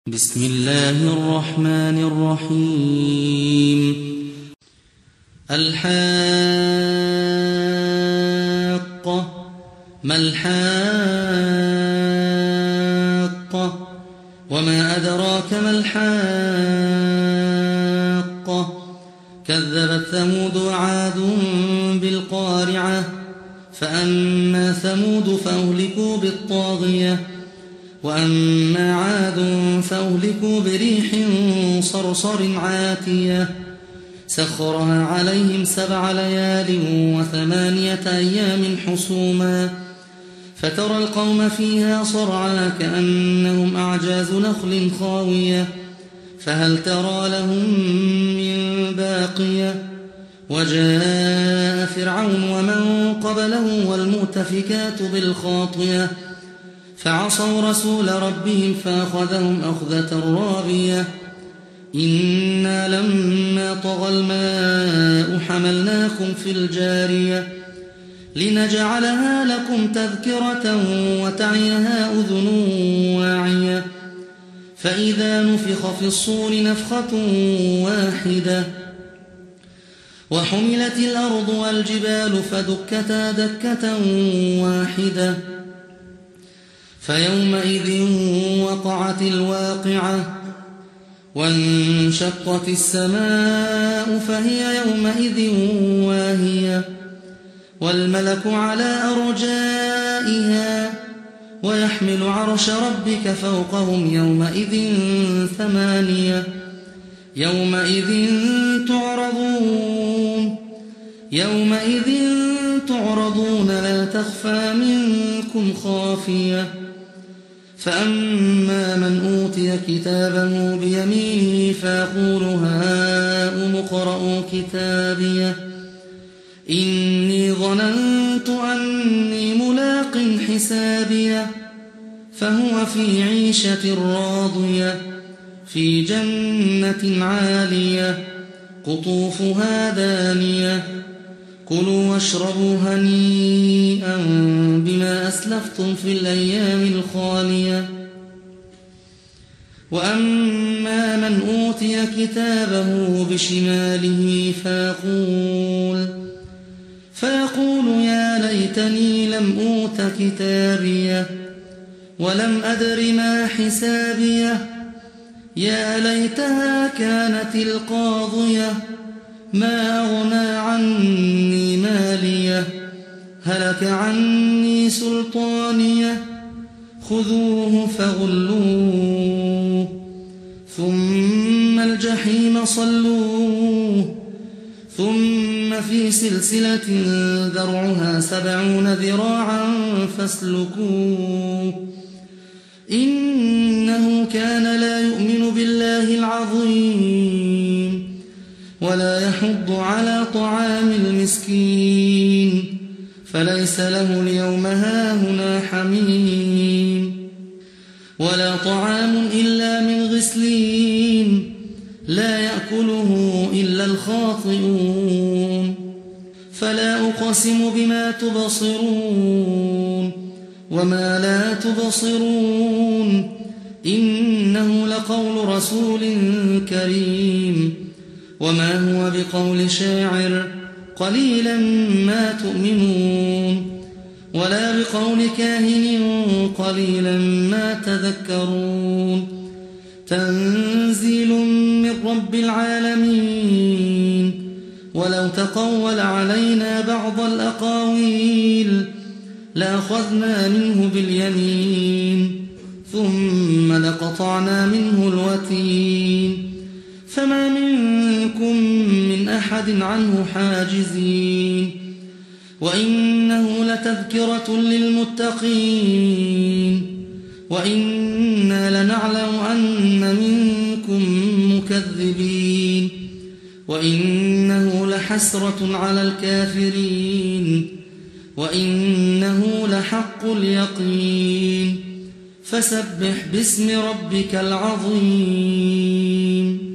بسم الله الرحمن الرحيم. الحاقة. ما الحاقة؟ وما أدراك ما الحاقة؟ كذبت ثمود وعاد بالقارعة. فأما ثمود فأهلكوا بالطاغية، وأما عاد فأهلكوا بريح صرصر عاتية سخرها عليهم 7 ليال و8 أيام حسوما، فترى القوم فيها صرعى كأنهم أعجاز نخل خاوية، فهل ترى لهم من باقية؟ وجاء فرعون ومن قبله والمؤتفكات بالخاطية، فعصوا رسول ربهم فأخذهم أخذة رابية. إنا لما طغى الماء حملناكم في الجارية لنجعلها لكم تذكرة وتعيها أذن واعية. فإذا نفخ في الصور نفخة واحدة وحملت الأرض والجبال فدكتا دكة واحدة، فيومئذ وقعت الواقعة، وانشقت السماء فهي يومئذ واهية، والملك على أرجائها، ويحمل عرش ربك فوقهم يومئذ 8. يومئذ تعرضون لا تخفى منكم خافية. فأما من أوتي كتابه بيمينه فيقول هاؤم اقرءوا كتابيه إني ظننت أني ملاق حسابيه، فهو في عيشة راضية في جنة عالية قطوفها دانية. كلوا واشربوا هنيئا بما أسلفتم في الأيام الخالية. وأما من أوتي كتابه بشماله فيقول يا ليتني لم أوت كتابيه ولم أدر ما حسابيه، يا ليتها كانت القاضية ما أغنى عني ماليه، هلك عني سلطانيه، خذوه فغلوه ثم الجحيم صلوه، ثم في سلسلة ذرعها 70 ذراعا فاسلكوه، إنه كان لا يؤمن بالله العظيم ولا يحض على طعام المسكين، فليس له اليوم هاهنا حميم ولا طعام إلا من غسلين لا يأكله إلا الخاطئون. فلا أقسم بما تبصرون وما لا تبصرون، إنه لقول رسول كريم وما هو بقول شاعر قليلا ما تؤمنون، ولا بقول كاهن قليلا ما تذكرون. تنزيل من رب العالمين. ولو تقول علينا بعض الأقاويل لأخذنا منه باليمين ثم لقطعنا منه الوتين، فما منكم من أحد عنه حاجزين. وإنه لتذكرة للمتقين، وإنا لنعلم أن منكم مكذبين، وإنه لحسرة على الكافرين، وإنه لحق اليقين. فسبح باسم ربك العظيم.